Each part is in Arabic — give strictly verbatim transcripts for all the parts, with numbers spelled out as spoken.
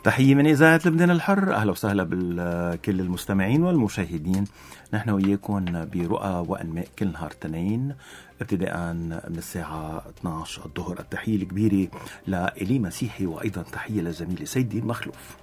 تحية من إذاعة لبنان الحر. أهلا وسهلا بكل المستمعين والمشاهدين. نحن وياكم برؤى وأنماء كل نهار تنين ابتداء من الساعة اثني عشر الظهر. التحية الكبيرة لإلي مسيحي وأيضا تحية لزميلي سيدي مخلوف.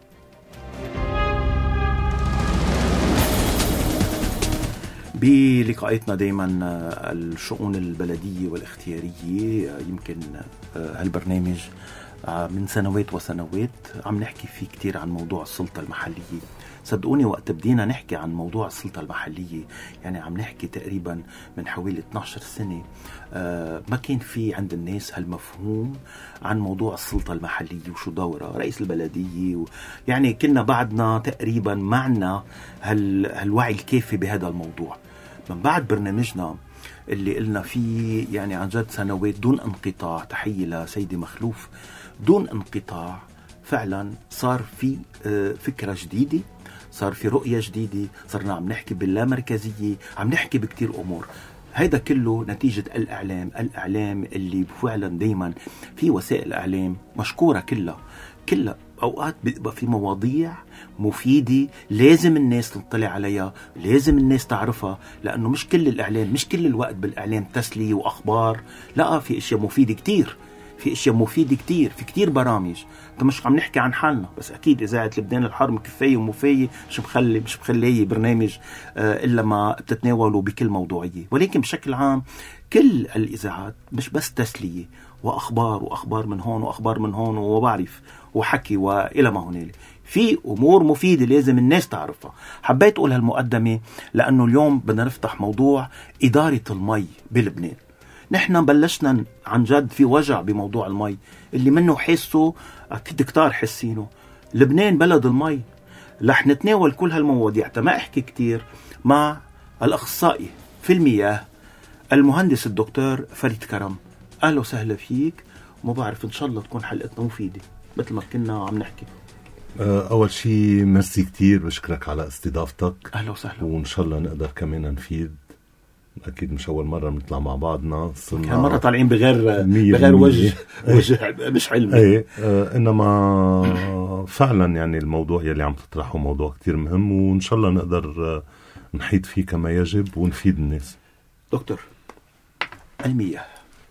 بلقاءاتنا دايما الشؤون البلدية والاختيارية، يمكن هالبرنامج من سنوات وسنوات عم نحكي فيه كتير عن موضوع السلطة المحلية. صدقوني وقت بدينا نحكي عن موضوع السلطة المحلية يعني عم نحكي تقريبا من حوالي اثني عشر سنة، آه ما كان في عند الناس هالمفهوم عن موضوع السلطة المحلية وشو دورة رئيس البلدية و... يعني كنا بعدنا تقريبا معنا هال... هالوعي الكافي بهذا الموضوع. من بعد برنامجنا اللي قلنا فيه يعني عن جد سنوات دون انقطاع، تحية لسيدي مخلوف، دون انقطاع فعلا صار في فكرة جديدة، صار في رؤية جديدة، صرنا عم نحكي باللامركزية، عم نحكي بكتير أمور. هيدا كله نتيجة الإعلام الإعلام اللي فعلا دايما في وسائل إعلام مشكورة كلها كلها أوقات بيبقى في مواضيع مفيدة لازم الناس تطلع عليها، لازم الناس تعرفها، لأنه مش كل الإعلام مش كل الوقت بالإعلام تسلية وأخبار، لا في إشياء مفيدة كتير، في إشياء مفيدة كتير، في كتير برامج. مش عم نحكي عن حالنا بس، أكيد إذاعة لبنان الحر مكفية ومفية، مش مخلي مش مخليه برنامج آه إلا ما بتتناولوا بكل موضوعية. ولكن بشكل عام كل الإذاعات مش بس تسلية وأخبار وأخبار من هون وأخبار من هون وبعرف وحكي وإلى ما هنالك، في أمور مفيدة لازم الناس تعرفها. حبيت أقول هالمقدمة لأنه اليوم بدنا نفتح موضوع إدارة المي بلبنان. نحن بلشنا عن جد في وجع بموضوع المي اللي منه حسه أكيد كتار حسينه. لبنان بلد المي. رح نتناول كل هالمواضيع. ما أحكي كتير مع الأخصائي في المياه المهندس الدكتور فريد كرم. أهلا وسهلا فيك، وما بعرف إن شاء الله تكون حلقتنا مفيدة مثل ما كنا عم نحكي. أول شيء ميرسي كتير، بشكرك على استضافتك. أهلا وسهلا، وإن شاء الله نقدر كمان نفيد. أكيد مش أول مرة نطلع مع بعضنا، صرنا مرة طالعين بغير بغير وجه وجه مش علمي. أي آه إنما فعلا يعني الموضوع يلي عم تطرحه موضوع كتير مهم، وإن شاء الله نقدر نحيط فيه كما يجب ونفيد الناس. دكتور، المياه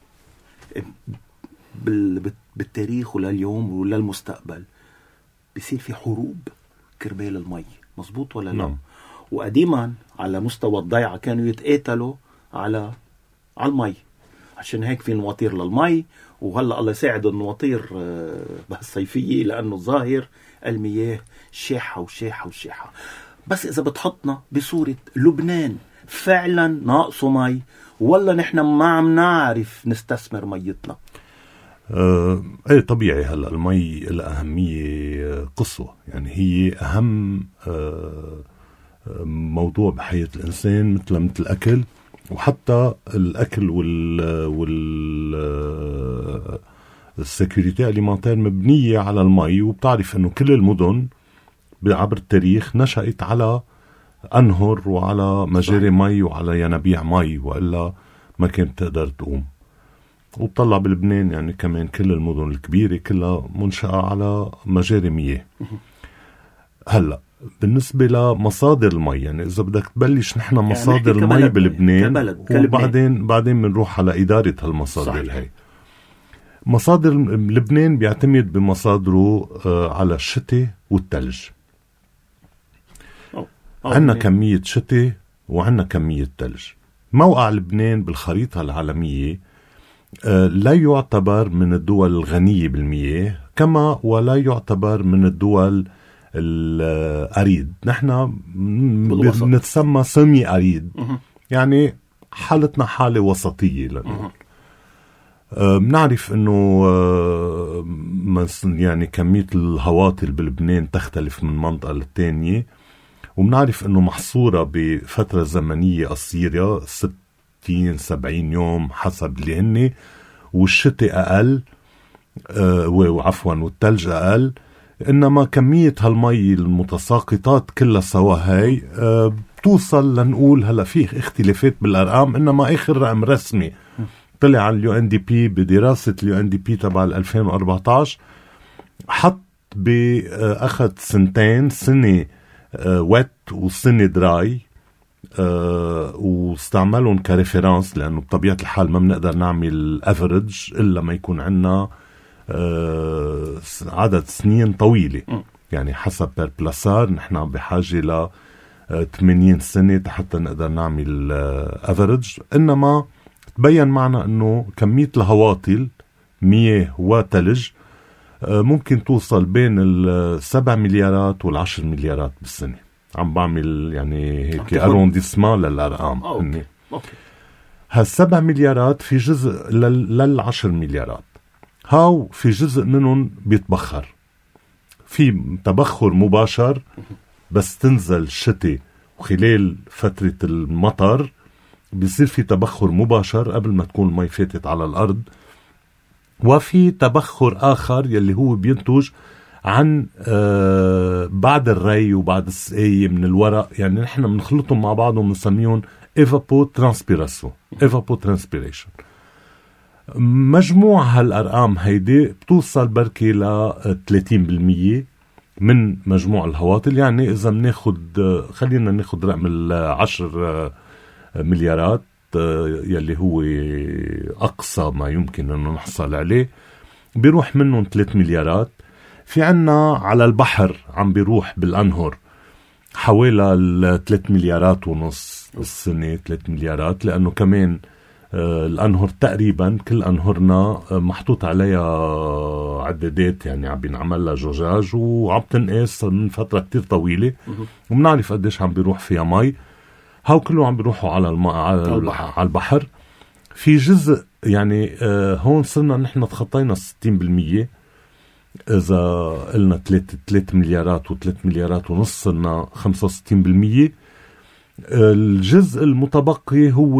بالتاريخ ولليوم وللمستقبل بيصير في حروب كرمال المي، مزبوط ولا لا؟ نعم. وقديما على مستوى الضيعة كانوا يتقاتلوا على على المي، عشان هيك في نواطير للمي. وهلا الله يساعد النواطير بهالصيفية لأنه الظاهر المياه شاحة وشاحة وشاحة. بس إذا بتحطنا بصورة لبنان فعلا ناقصه مي ولا نحن ما عم نعرف نستثمر ميتنا؟ آه، ايه طبيعي. هلا المي لها أهمية قصوى، يعني هي أهم آه موضوع بحياة الإنسان، مثل مثل الأكل. وحتى الأكل وال وال السيكوريتي أليمنتير مبنية على المي. وبتعرف إنه كل المدن عبر التاريخ نشأت على أنهر وعلى مجاري مي وعلى ينابيع مي، وإلا ما كانت تقدر تقوم. وبطلع بلبنان يعني كمان كل المدن الكبيرة كلها منشأة على مجاري مياه. هلأ بالنسبة لمصادر المي، يعني إذا بدك تبلش نحن مصادر يعني المي بلبنان كبلد. وبعدين بعدين بنروح على إدارة هالمصادر. هاي مصادر لبنان بيعتمد بمصادره آه على الشتاء والتلج. عنا كمية شتاء وعنا كمية تلج. موقع لبنان بالخريطة العالمية آه لا يعتبر من الدول الغنية بالمياه، كما ولا يعتبر من الدول الأريد. نحن بنتسمى سمي أريد، يعني حالتنا حالة وسطية لنقول. بنعرف انه يعني كمية الهواطل بلبنان تختلف من منطقة للتانية، وبنعرف انه محصورة بفترة زمنية قصيرة ستين سبعين يوم حسب اللي هني، والشتاء أقل وعفوا والتلج أقل. إنما كمية هالمي المتساقطات كلها سوا هاي أه بتوصل لنقول هلا فيه اختلافات بالأرقام، إنما آخر رقم رسمي طلع على اليو ان دي بي بدراسة اليو ان دي بي تبع ألفين وأربعة عشر حط بأخذ سنتين، سنة ويت وسنة دراي، أه واستعملهم كريفرنس، لأنه بطبيعة الحال ما بنقدر نعمل افريج إلا ما يكون عنا أه عدد سنين طويلة. م. يعني حسب بير بلاسار نحن بحاجة ل ثمانين سنة حتى نقدر نعمل افريج. إنما تبين معنا أنه كمية الهواطل مياه وثلج أه ممكن توصل بين السبع مليارات والعشر مليارات بالسنة. عم بعمل يعني هيك ارونديسمان للارقام. اوكي اوكي هالسبع مليارات في جزء لل... للعشر مليارات، هاو في جزء منهم بيتبخر، في تبخر مباشر بس تنزل الشتاء وخلال فترة المطر بيصير في تبخر مباشر قبل ما تكون المي فاتت على الأرض. وفي تبخر آخر يلي هو بينتج عن آه بعد الري وبعد السقاية من الورق. يعني نحن بنخلطهم مع بعض وبنسميهم evapotranspiration evapotranspiration. مجموع هالأرقام هيدي بتوصل بركي ل ثلاثين بالمية من مجموع الهواطل. يعني إذا بناخد خلينا ناخد رقم العشر مليارات يلي هو أقصى ما يمكن أنه نحصل عليه، بيروح منهم ثلاث مليارات. في عنا على البحر عم بيروح بالأنهر حوالي الثلاث مليارات ونص السنة، ثلاث مليارات، لأنه كمان آه الأنهر تقريبا كل أنهرنا آه محطوط عليها عدادات، يعني عم بينعمل لها جوجاج وعم تنقاس من فترة كتير طويلة ومنعرف قديش عم بيروح فيها مي. هاو كله عم بيروحوا على الم... على البحر. على البحر في جزء يعني آه هون صرنا نحن تخطينا ستين بالمية. إذا قلنا ثلاث مليارات وثلاث مليارات ونص صرنا خمسة وستين بالمية. الجزء المتبقي هو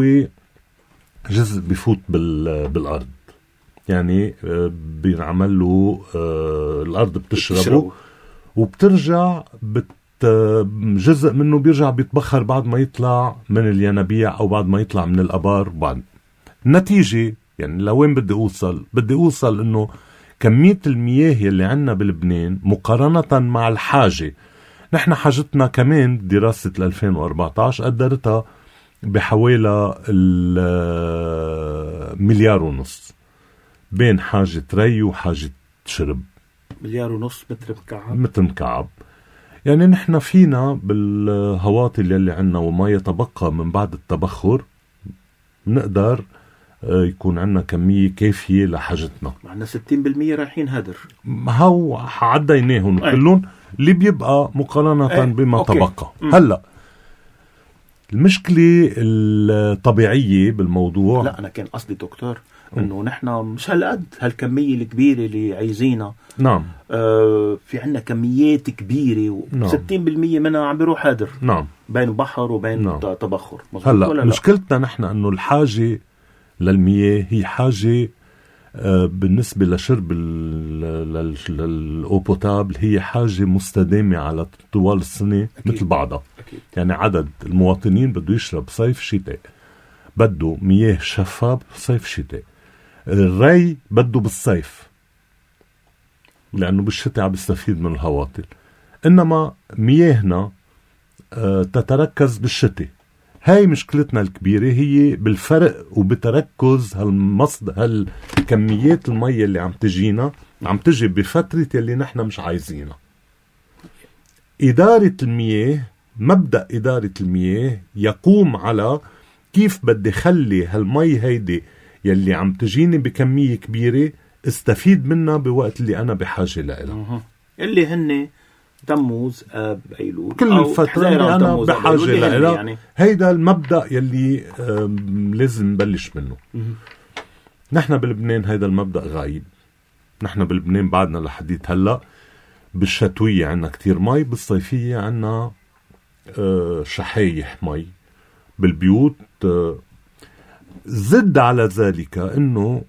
جزء بفوت بالأرض، يعني بينعمل له الأرض بتشربه وبترجع بت جزء منه بيرجع بيتبخر بعد ما يطلع من الينابيع أو بعد ما يطلع من الأبار. بعد النتيجة يعني لوين بدي أوصل؟ بدي أوصل إنه كمية المياه يلي عنا بلبنان مقارنة مع الحاجة، نحن حاجتنا كمان دراسة ألفين وأربعة عشر قدرتها بحوالي المليار ونص بين حاجة ري وحاجة شرب. مليار ونص متر مكعب متر مكعب. يعني نحن فينا بالهواطل يلي عنا وما يتبقى من بعد التبخر نقدر يكون عنا كمية كافية لحاجتنا. معنا ستين بالمية رايحين هدر، هاو عديناهم كلهم اللي بيبقى مقارنة أي. بما أوكي. تبقى م. هلأ المشكلة الطبيعية بالموضوع، لا أنا كان قصدي دكتور إنه نحن مش هالقد هالكمية الكبيرة اللي عايزينها. نعم آه في عنا كميات كبيرة نعم. ستين بالمية منها عم بيروح هدر. نعم. بين بحر وبين نعم. تبخر. هلأ مشكلتنا نحن إنه الحاجة للمياه هي حاجة آه بالنسبة لشرب الأو بوتابل هي حاجة مستدامة على طوال السنة. أكيد. مثل بعضها. أكيد. يعني عدد المواطنين بده يشرب صيف شتاء، بده مياه شفاف صيف شتاء. الري بده بالصيف لأنه بالشتاء عم بيستفيد من الهواطل، إنما مياهنا آه تتركز بالشتاء. هاي مشكلتنا الكبيرة، هي بالفرق وبتركز هالمصد هالكميات المية اللي عم تجينا عم تجي بفترة اللي نحن مش عايزينها. إدارة المياه، مبدأ إدارة المياه يقوم على كيف بدي خلي هالمي هيدي يلي عم تجيني بكمية كبيرة استفيد منها بوقت اللي أنا بحاجة لها، اللي هن تموز آب أيلول كل الفترة اللي أنا بحاجة لها. يعني. هيدا المبدأ يلي لازم نبلش منه. نحن بلبنان هيدا المبدأ غايب. نحن بلبنان بعدنا لحديت هلأ بالشتوية عنا كتير مي، بالصيفية عنا شحايح مي بالبيوت. زد على ذلك انه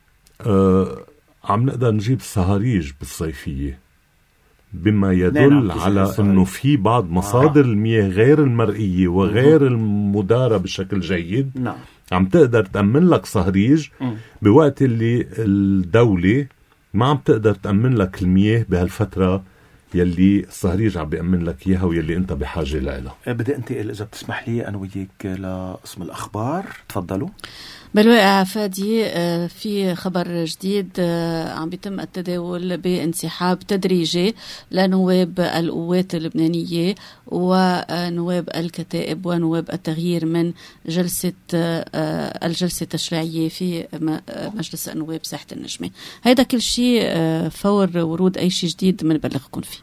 عم نقدر نجيب صهاريج بالصيفية، بما يدل على انه في بعض مصادر المياه غير المرئية وغير المدارة بشكل جيد. نعم. عم تقدر تأمن لك صهريج بوقت اللي الدولة ما عم تقدر تأمن لك المياه بهالفترة يلي الصهريج عم بيأمن لك إياها ويلي أنت بحاجة لها. بدي أنتقل إذا بتسمح لي أنا وياك لقسم الأخبار. تفضلوا. بالواقع فادي في خبر جديد عم بيتم التداول بانسحاب تدريجي لنواب القوات اللبنانية ونواب الكتائب ونواب التغيير من جلسة الجلسة التشريعية في مجلس النواب ساحة النجمة. هيدا كل شيء فور ورود أي شيء جديد منبلغكم فيه.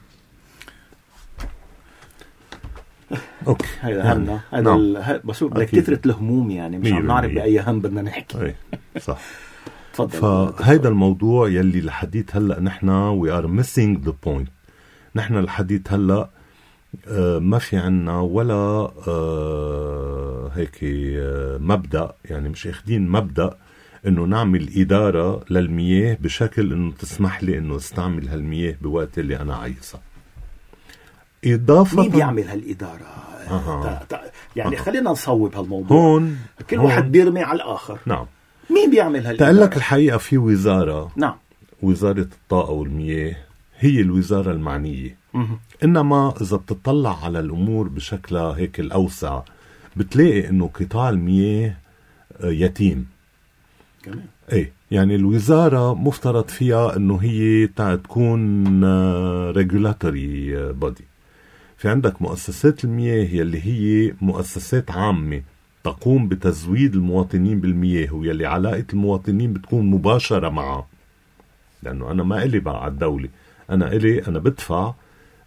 اوكي هذا همنا هذا ال... بس بدك كثرة الهموم يعني مش عم نعرف باي هم بدنا نحكي. أي. صح. تفضل. فهيدا الموضوع يلي لحديت هلا نحن we are missing the point. نحن لحديت هلا آه ما في عنا ولا آه هيك آه مبدأ، يعني مش اخدين مبدأ انه نعمل إدارة للمياه بشكل انه تسمح لي انه استعمل هالمياه بوقت اللي انا عايزها. إضافة مين بيعمل هالإدارة؟ أه. يعني أه. خلينا نصوب هالموضوع. هون كل هون. واحد بيرمي على الآخر. نعم. مين بيعمل هالإدارة؟ تقول لك الحقيقة في وزارة، نعم، وزارة الطاقة والمياه هي الوزارة المعنية. م- إنما إذا بتطلع على الأمور بشكلها هيك الأوسع بتلاقي إنه قطاع المياه يتيم. كمان. إيه يعني الوزارة مفترض فيها إنه هي تكون regulatory body. في عندك مؤسسات المياه يلي هي مؤسسات عامة تقوم بتزويد المواطنين بالمياه ويلي علاقة المواطنين بتكون مباشرة معها، لأنه أنا ما إلي بقى على الدولة، أنا إلي أنا بدفع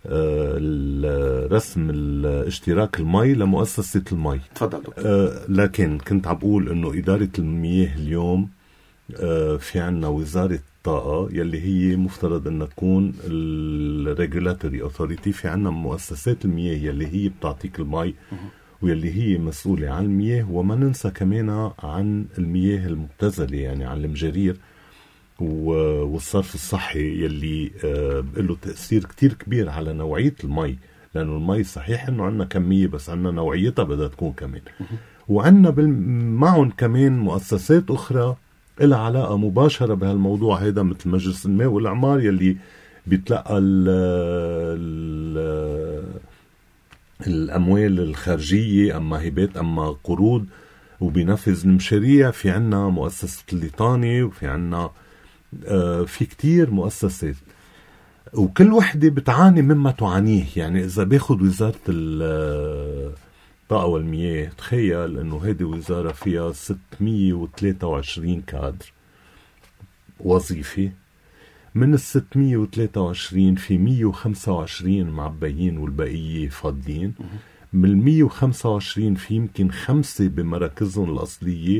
رسم الاشتراك المي لمؤسسة المي. تفضل دكتور. آه لكن كنت عم بقول إنه إدارة المياه اليوم آه في عنا وزارة الطاقة يلي هي مفترض أن تكون الريجولاتوري أوثوريتي. في عنا مؤسسات المياه يلي هي بتعطيك المي ويلي هي مسؤولة عن المياه، وما ننسى كمان عن المياه المبتذلة يعني عن المجارير والصرف الصحي يلي آه له تأثير كتير كبير على نوعية المي، لأنه المي صحيح أنه عنا كمية بس عنا نوعيتها بدها تكون كمان. وعنا معهم كمان مؤسسات أخرى إلها علاقة مباشرة بهالموضوع هيدا، مثل مجلس الماء والإعمار يلي بيتلقى ال ال الأموال الخارجية أما هبات أما قروض وبينفذ المشاريع. في عنا مؤسسة الليطاني وفي عنا آه في كتير مؤسسات وكل وحدة بتعاني مما تعانيه. يعني إذا بياخد وزارة الطاقة والمياه تخيل أنه هيدي وزارة فيها ستمية وثلاثة وعشرين كادر وظيفي، من الستمية وثلاثة وعشرين في مية وخمسة وعشرين معبيين والبقية فاضيين. من المية وخمسة وعشرين في يمكن خمسة بمراكزهم الأصلية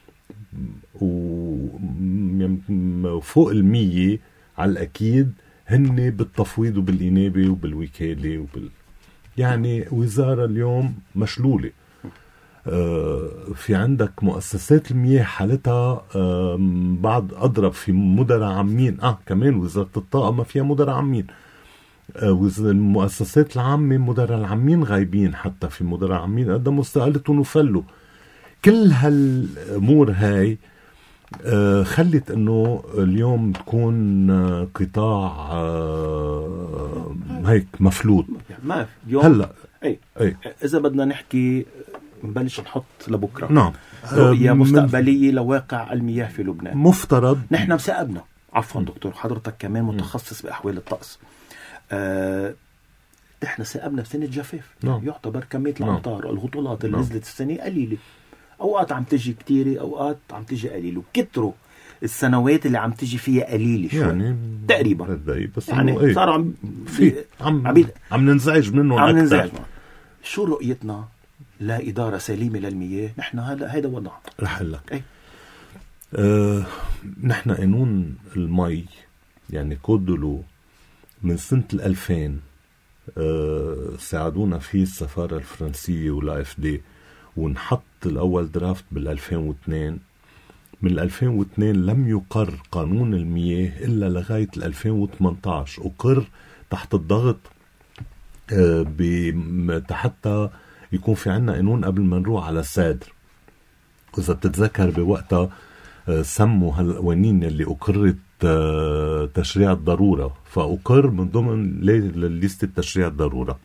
وفوق المية على الأكيد هن بالتفويض وبالإنابة وبالوكالة وبال... يعني وزارة اليوم مشلولة. آه في عندك مؤسسات المياه حالتها آه بعد أضرب في مدراء عامين. آه كمان وزارة الطاقة ما فيها مدراء عامين. آه المؤسسات العامة مدراء العامين غايبين، حتى في مدراء عامين قدموا استقالتهم وفلوا. كل هالأمور هاي آه خلت انه اليوم تكون آه قطاع آه هيك مفلوت. ما اليوم هلا اي اي اذا بدنا نحكي نبلش نحط لبكره نعم رؤية مستقبلية لواقع المياه في لبنان. مفترض نحن مساءبنا عفوا دكتور حضرتك كمان متخصص بأحوال الطقس. آه نحن ساءبنا بسنة جفاف. نعم. يعتبر كمية الأمطار والهطولات اللي نعم. نزلت السنة قليلة، أوقات عم تجي كتيرة أوقات عم تجي قليلة، وكتروا السنوات اللي عم تجي فيها قليلة شوي يعني تقريبا بس يعني ايه صار عم في عم عم, عم ننزعج منهم عم أكثر. ننزعج. شو رؤيتنا لا إدارة سليمة للمياه؟ نحن هذا هذا وضع رح لك ايه آه نحن قانون المي يعني كودلو من سنة الألفين آه ساعدونا فيه السفارة الفرنسية ولا اف دي، ونحط الأول درافت بالألفين واثنين. من الألفين واثنين لم يقر قانون المياه إلا لغاية الألفين وثمانية عشر، أقر تحت الضغط آه حتى يكون في عنا قانون قبل ما نروح على سادر. وإذا بتتذكر بوقتها آه سموا هالقوانين اللي أقرت آه تشريع الضرورة، فأقر من ضمن ليستة تشريع الضرورة.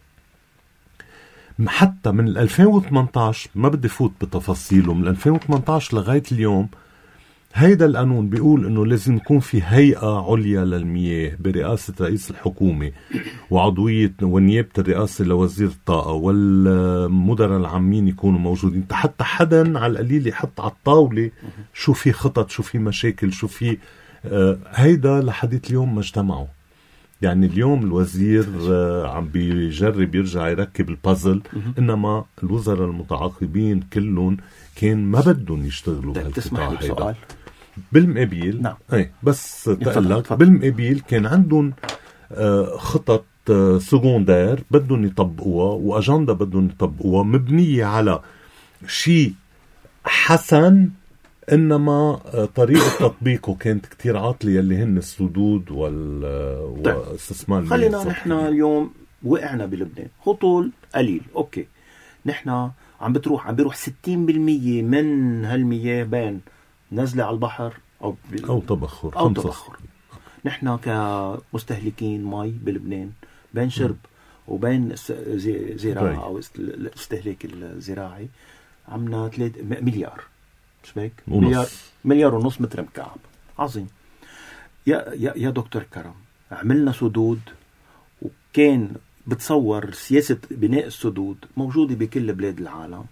حتى من ألفين وثمانية عشر ما بدي فوت بتفاصيله، من ألفين وثمانية عشر لغاية اليوم هيدا القانون بيقول انه لازم يكون في هيئة عليا للمياه برئاسة رئيس الحكومة وعضوية ونيابة الرئاسة لوزير الطاقة، والمدراء العامين يكونوا موجودين، حتى حدا على القليل يحط على الطاولة شو في خطط، شو في مشاكل، شو في آه هيدا لحديث اليوم ما اجتمعوا. يعني اليوم الوزير آه عم بيجرب يرجع يركب البازل، انما الوزراء المتعاقبين كلهم كان ما بدهم يشتغلوا بهالقطاع هيدا. بالمقابل نعم. ايه بس تقلك بالمقابل كان عندهم آه خطط آه سكوندير بدهم يطبقوها، واجندا بدهم يطبقوها مبنية على شيء حسن، انما آه طريقة تطبيقه كانت كتير عاطلة، يلي هن السدود وال طيب. واستثمار. خلينا نحن اليوم وقعنا بلبنان هطول قليل، اوكي نحن عم بتروح عم بيروح ستين بالمية من هالمياه بين نزلة على البحر أو, أو تبخر أو تبخر. نحن كمستهلكين مي بلبنان بين شرب وبين زراعة أو الاستهلاك الزراعي عمنا ثلاثة مليار، مش بيك؟ مليار مليار ونص متر مكعب. عظيم. يا يا يا دكتور كرم، عملنا سدود، وكان بتصور سياسة بناء السدود موجودة بكل بلاد العالم،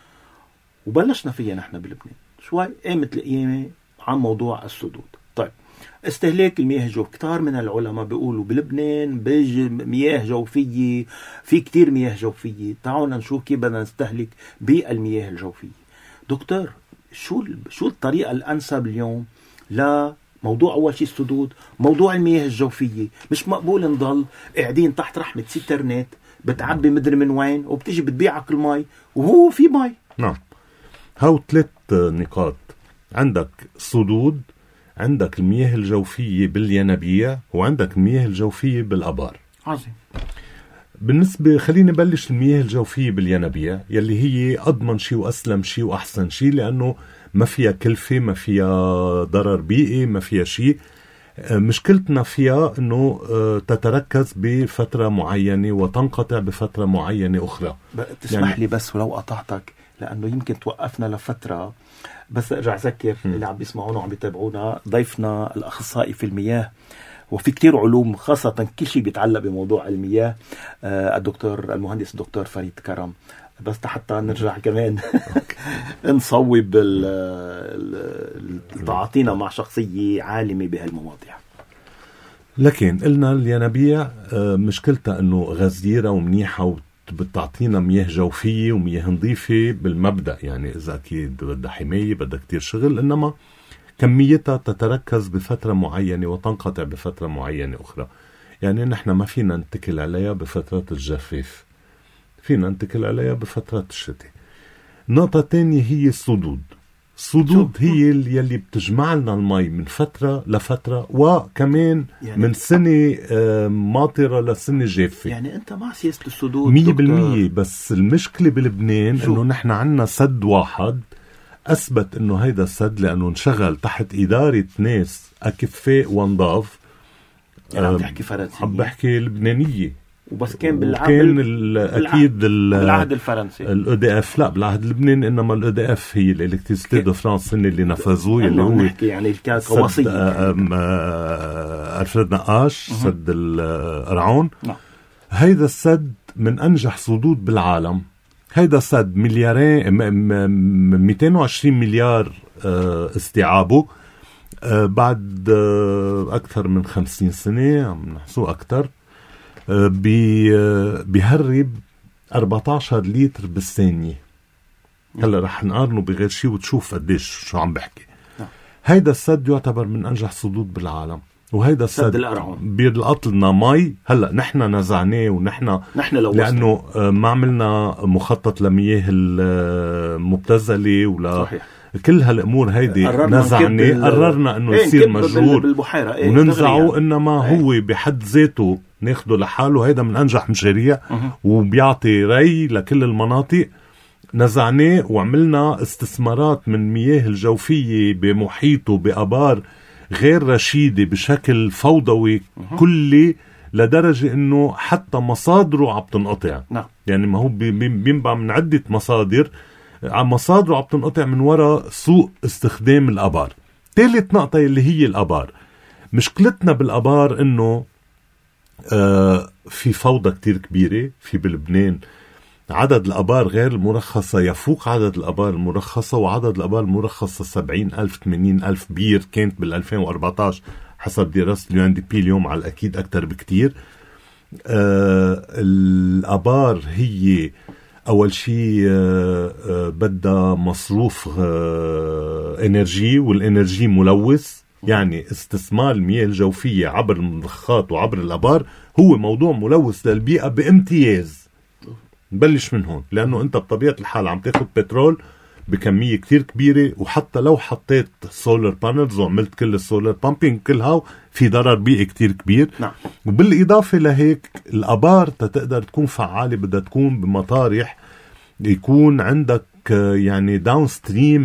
وبلشنا فيها نحن بلبنان شوي قامت القيامة عن موضوع السدود. طيب استهلاك المياه الجوفية، كتار من العلماء بيقولوا بلبنان بيجي مياه جوفية، في كتير مياه جوفية، تعالوا نشوف كيف بدنا نستهلك بالمياه الجوفية. دكتور شو شو الطريقة الأنسب اليوم لا موضوع أول شيء السدود، موضوع المياه الجوفية؟ مش مقبول نضل قاعدين تحت رحمة سيترنت بتعبي مدري من وين وبتيجي بتبيعك المي وهو في مي. نعم، هاو ثلاث نقاط. عندك سدود، عندك المياه الجوفية بالينابيع، وعندك المياه الجوفية بالأبار. عظيم. بالنسبة خليني بلش المياه الجوفية بالينابيع يلي هي أضمن شيء وأسلم شيء وأحسن شيء، لأنه ما فيها كلفة، ما فيها ضرر بيئي، ما فيها شيء. مشكلتنا فيها أنه تتركز بفترة معينة وتنقطع بفترة معينة أخرى. تسمح يعني لي بس ولو قطعتك، لأنه يمكن توقفنا لفترة، بس أرجع أذكر اللي عم بيسمعونا وعم بيتابعونا ضيفنا الأخصائي في المياه، وفي كتير علوم خاصة كل شيء بيتعلق بموضوع المياه، آه الدكتور المهندس الدكتور فريد كرم. بس حتى نرجع كمان نصوب تعاطينا مع شخصية عالمة بهالمواضيع. لكن قلنا الينابيع مشكلتها انه غزيرة ومنيحة وبتعطينا مياه جوفية ومياه نظيفة بالمبدأ، يعني اذا اكيد بدها حماية بدها كتير شغل، انما كميتها تتركز بفترة معينة وتنقطع بفترة معينة اخرى. يعني نحن ما فينا نتكل عليها بفترات الجفاف، فينا نتكل عليها بفترات الشتاء. نقطة تانية هي السدود. السدود هي اللي بتجمع لنا المي من فترة لفترة، وكمان يعني من سنة ماطرة لسنة جافة. يعني أنت مع سياسة السدود مية بالمية. بس المشكلة بلبنان إنه نحن عنا سد واحد أثبت إنه هيدا السد لأنه انشغل تحت إدارة ناس أكفاء ونضاف. يعني عم تحكي فرنسية؟ عم بحكي لبنانية، وبس كان بالعهد كان اكيد بالعهد الفرنسي الاو دي اف، لا بالعهد اللبناني، انما الاو دي اف هي الالكتريسيتي دو فرانس اللي نفذوه، اللي هو نحكي يعني الكواسيه الفريد نقاش سد القرعون. هيدا السد من انجح سدود بالعالم. هيدا السد مليارين مئتين وعشرين مليار استيعابه بعد اكثر من خمسين سنة، عم نحسوه اكثر. بيهرب أربعة عشر لتر بالثانية. هلا رح نقارنه بغير شيء وتشوف قديش شو عم بحكي. هيدا السد يعتبر من أنجح سدود بالعالم، وهيدا السد بيلقط لنا مي. هلا نحن نزعناه ونحن لأنه ما عملنا مخطط لمياه المبتذلة ولا صحيح. كل هالأمور هيدي نزعناه، قررنا أنه ايه يصير مجهول ايه وننزعه، إنما ايه. هو بحد ذاته ناخده لحاله. هيدا من أنجح مشاريع أه. وبيعطي ري لكل المناطق. نزعناه وعملنا استثمارات من مياه الجوفية بمحيطه بأبار غير رشيدة بشكل فوضوي كلي، لدرجة انه حتى مصادره عم تنقطع. نعم. يعني ما هو بينبع من عدة مصادر، مصادره عم تنقطع من وراء سوء استخدام الابار. ثالث نقطة اللي هي الابار. مشكلتنا بالابار انه آه في فوضى كتير كبيرة في بلبنان. عدد الابار غير المرخصة يفوق عدد الابار المرخصة، وعدد الابار المرخصة سبعين ألف ثمانين ألف بير كانت بالألفين وأربعتاش حسب دراسة اليو ان دي بي. اليوم على الأكيد أكتر بكتير. آه الابار هي أول شيء آه آه بدها مصروف آه انرجي، والانرجي ملوث. يعني استثمار المياه الجوفية عبر المضخات وعبر الابار هو موضوع ملوث للبيئة بامتياز. نبلش من هون، لأنه أنت بطبيعة الحال عم تاخد بترول بكمية كتير كبيرة، وحتى لو حطيت سولار بانلز وعملت كل السولار بامبينج كلها في ضرر بيئي كتير كبير. نعم. وبالإضافة لهيك الأبار تقدر تكون فعالة بدها تكون بمطارح يكون عندك يعني داون ستريم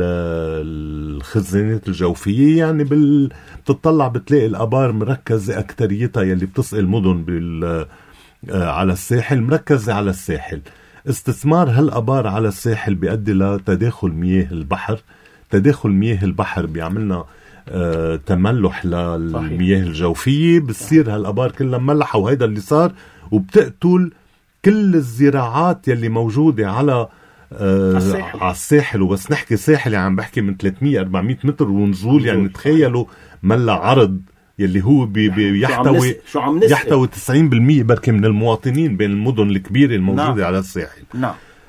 الخزانات الجوفية. يعني بال... بتطلع بتلاقي الأبار مركزة أكتريتها يلي بتسقي المدن بال... على الساحل، مركزة على الساحل. استثمار هالأبار على الساحل بيؤدي لتداخل مياه البحر. تداخل مياه البحر بيعملنا آه تملح للمياه الجوفية، بتصير هالأبار كلها مملحة، وهيدا اللي صار. وبتقتل كل الزراعات يلي موجودة على آه الساحل. على الساحل. وبس نحكي ساحل يعني عم بحكي من ثلاثمية أربعمية متر ونزول. يعني تخيلوا ملا عرض يلي هو بي بي يحتوي يحتوي تسعين بالمية بركي من المواطنين بين المدن الكبيرة الموجودة. نعم. على الساحل. نعم.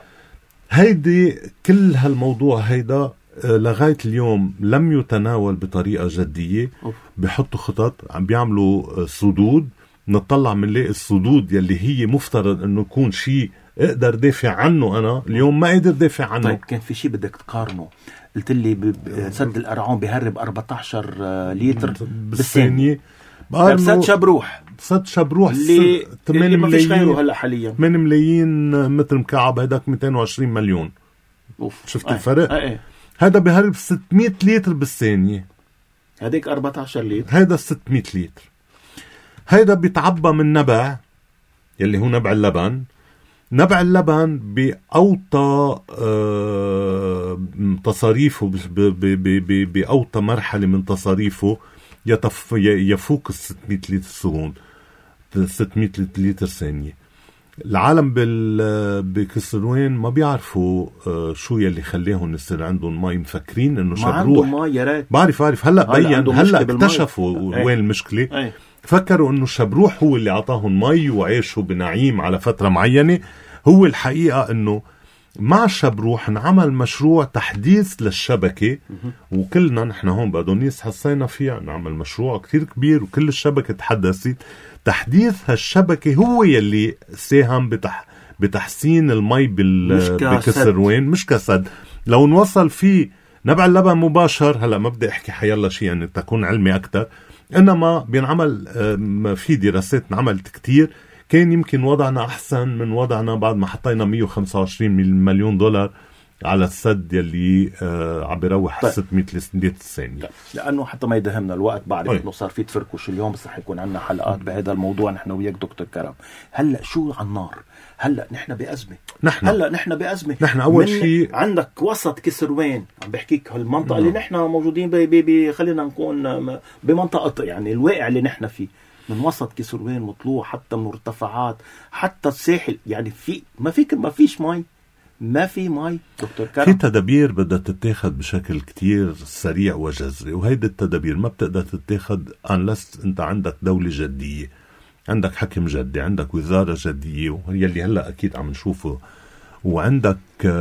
هيدي كل هالموضوع هيدا لغاية اليوم لم يتناول بطريقة جدية. بيحطوا خطط، عم بيعملوا سدود. نطلع منلاقي السدود يلي هي مفترض انه يكون شيء اقدر دافع عنه. انا اليوم ما قدر دافع عنه. طيب كان في شيء بدك تقارنه. قلت لي سد القرعون بيهرب أربعتاشر لتر بالثانية. طيب سد شبروح سد شبروح اللي, اللي ما فيش غيره هلا حاليا ثمانية ملايين متر مكعب، هداك مئتين وعشرين مليون. أوف. شفت أي. الفرق؟ أي. هذا بيهرب ستمية لتر بالثانية، هديك أربعتاشر لتر، هذا ستمية لتر. هذا بيتعبى من نبع يلي هو نبع اللبن. نبع اللبن بأوطى آه تصاريفه، بأوطى مرحلة من تصاريفه يتف يفوق ستمية لتر سغون، ستمية لتر ثانية. العالم بكسروين ما بيعرفوا آه شو يلي خليهم يصير عندهم مي، مفكرين انه شبروح. ما يا ريت بعرف عارف هلا بين هلا اكتشفوا وين المشكلة. أي. فكروا انه شبروح هو اللي عطاهم مي وعيشوا بنعيم على فترة معينة. هو الحقيقة انه مع الشبروح انعمل مشروع تحديث للشبكة، وكلنا نحن هون بأدونيس حسينا فيها. نعمل مشروع كتير كبير وكل الشبكة تحدثت. تحديث هالشبكة هو يلي ساهم بتح... بتحسين المي بال... بكسروين، مش كسد. لو نوصل فيه نبع اللبن مباشر، هلأ ما بدي احكي حيالله شيء يعني تكون علمي اكتر، انما بينعمل في دراسات انعملت كتير. كان يمكن وضعنا احسن من وضعنا بعد ما حطينا مية وخمسة وعشرين مليون دولار على السد يلي آه عم بيروح طيب. ستمية لتر الثانية. طيب. لانه حتى ما يدهمنا الوقت، بعرف انه صار في تفركش اليوم، بس رح يكون عندنا حلقات بهذا الموضوع نحن وياك دكتور كرم. هلا شو على النار؟ هلا نحن بازمه. نحن هلا نحن بازمه. نحن اول شيء عندك وسط كسروين، عم بحكيك هالمنطقه اللي نحن موجودين بي بي بي خلينا نكون بمنطقه يعني الواقع اللي نحن فيه، من وسط كسروين مطلوع حتى مرتفعات حتى الساحل. يعني في ما فيك ما فيش مي، ما في مي دكتور كرم. في تدابير بدها تتاخد بشكل كتير سريع وجذري، وهيدي التدابير ما بتقدر تتاخد unless انت عندك دولة جدية، عندك حكم جدي، عندك وزارة جدية، وهي اللي هلأ أكيد عم نشوفه، وعندك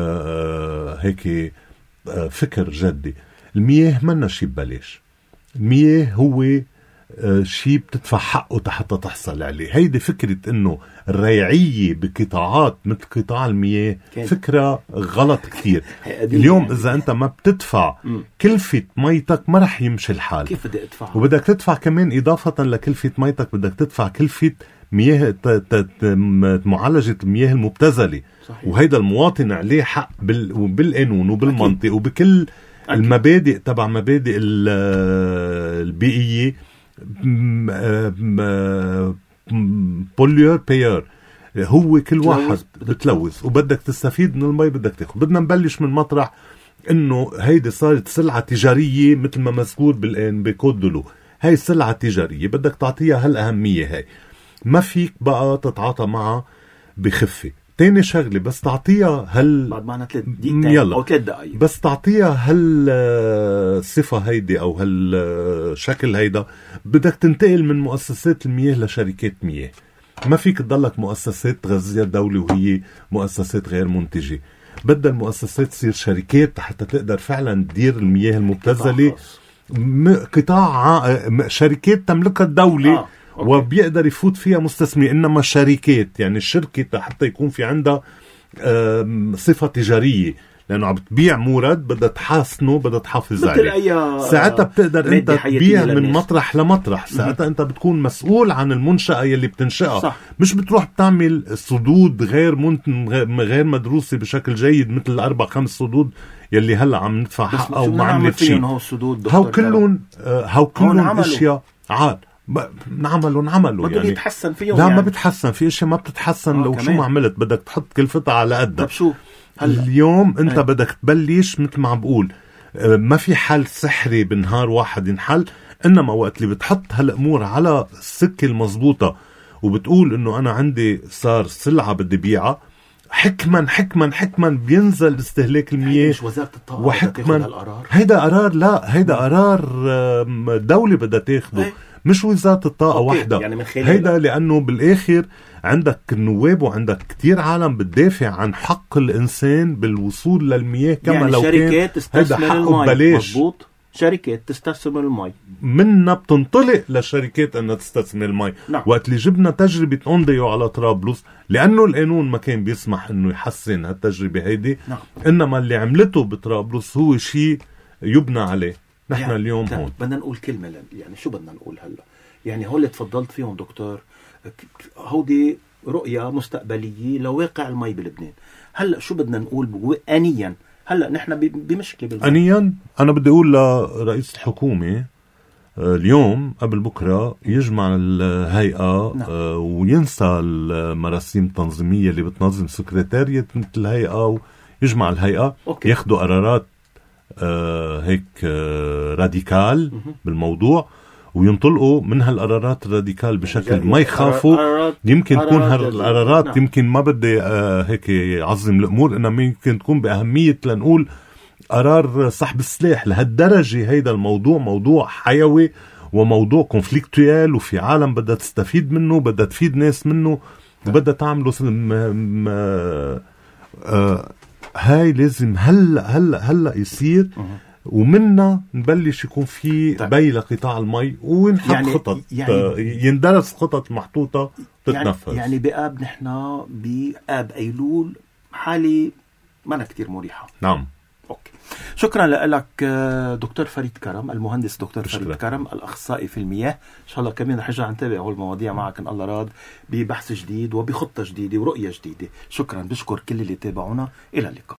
آه هيك آه فكر جدي. المياه منا شي ببلاش. المياه هو آه شي بتدفع حقه حتى تحصل عليه. هيدي فكرة انه الريعية بقطاعات مثل قطاع المياه فكرة غلط كتير. اليوم اذا انت ما بتدفع كلفة ميتك ما رح يمشي الحال. كيف بدي ادفع؟ وبدك تدفع كمان اضافة لكلفة ميتك بدك تدفع كلفة مياه معالجة المياه المبتذلة. صحيح. وهيدا المواطن عليه حق بال... بالقانون وبالمنطق وبكل المبادئ تبع مبادئ البيئية بوليور بيور، هو كل واحد بتلوث وبدك تستفيد من المي بدك تاخد. بدنا نبلش من مطرح انه هيدي صارت سلعة تجارية مثل ما مذكور بالآن بكود دولو، هاي سلعة تجارية بدك تعطيها هالأهمية، هاي ما فيك بقى تتعاطى معها بخفة. تاني شغلة بس تعطيها هل بعد معنا ثلاث دقيقة أو ثلاث دقايق بس تعطيها هل صفة هيدي أو هل شكل هيدا، بدك تنتقل من مؤسسات المياه لشركات مياه. ما فيك تضلك مؤسسات تغذيها الدولة وهي مؤسسات غير منتجة. بدها المؤسسات تصير شركات حتى تقدر فعلا تدير المياه المبتذلة، قطاع شركات تملكها الدولة آه. وبيقدر يفوت فيها مستثمر. إنما شركات يعني الشركة حتى يكون في عندها صفة تجارية، لأنه عم بتبيع مورد بدها تحاسنه بدها تحافظ عليه. ساعتها بتقدر أنت تبيع من مطرح لمطرح. ساعتها أنت بتكون مسؤول عن المنشأة يلي بتنشأها صح. مش بتروح بتعمل صدود غير منتن غير مدروسة بشكل جيد مثل الأربع خمس صدود يلي هلا عم ندفع حقها وما عملت شيء. هاو كلهم هاو كلهم أشياء عاد نعملوا نعملوا يعني يتحسن فيهم. لا يعني. ما بتحسن في اشياء ما بتتحسن. آه لو كمان. شو ما عملت بدك تحط كل قطعة على قدها. طب شو هلا اليوم انت هي. بدك تبلش مثل ما عم بقول ما في حل سحري بنهار واحد ينحل، انما وقت اللي بتحط هالامور على السكة المضبوطة وبتقول انه انا عندي صار سلعة بدي بيعها، حكما حكما حكما بينزل استهلاك المياه. مش وزارة الطاقة وحكما هيدا قرار، لا هيدا قرار دولة بدها تاخده مش وزارة الطاقة وحدة. يعني هيدا لأنه بالآخر عندك النواب وعندك كتير عالم بتدافع عن حق الإنسان بالوصول للمياه كما يعني لو كان هيدا حقه ببلاش. مضبوط. شركات تستثمر المي منا بتنطلق للشركات أنها تستثمر المي. نعم. وقت اللي جبنا تجربة أونديو على طرابلس لأنه القانون ما كان بيسمح أنه يحسن هالتجربة هيدي. نعم. إنما اللي عملته بطرابلس هو شيء يبنى عليه. نحن يعني اليوم هون بدنا نقول كلمة يعني شو بدنا نقول هلا يعني هول اللي تفضلت فيهم دكتور هودي رؤية مستقبلية لواقع المي بلبنان. هلا شو بدنا نقول آنيا؟ هلا نحن بمشكلة بالمي. آنيا أنا بدي أقول لرئيس الحكومة اليوم قبل بكرة يجمع الهيئة نعم. وينسى المراسيم التنظيمية اللي بتنظم سكرتارية مثل الهيئة، ويجمع الهيئة أوكي. ياخدوا قرارات آه هيك آه راديكال بالموضوع وينطلقوا من هالقرارات الراديكال بشكل ما يخافوا. يمكن تكون هالقرارات نعم. يمكن ما بدي آه هيك يعظم الأمور، إنما يمكن تكون بأهمية لنقول قرار سحب السلاح لهالدرجة. هيدا الموضوع موضوع حيوي وموضوع كونفليكتويال وفي عالم بدها تستفيد منه، بدها تفيد ناس منه وبدها تعمله م... آه هاي لازم هلا هلا هلا يصير أه. ومنا نبلش يكون في طيب. بي لقطاع المي ونحط يعني خطط يعني يندرس خطط محطوطة تتنفذ. يعني, يعني بآب نحن بآب أيلول حالي ما أنا كتير مريحة. نعم. أوكي. شكرا لك دكتور فريد كرم، المهندس دكتور فريد كرم الأخصائي في المياه. إن شاء الله كمان رح نرجع نتابع هول المواضيع معك إن الله راد ببحث جديد وبخطة جديدة ورؤية جديدة. شكرا، بشكر كل اللي تابعونا، إلى اللقاء.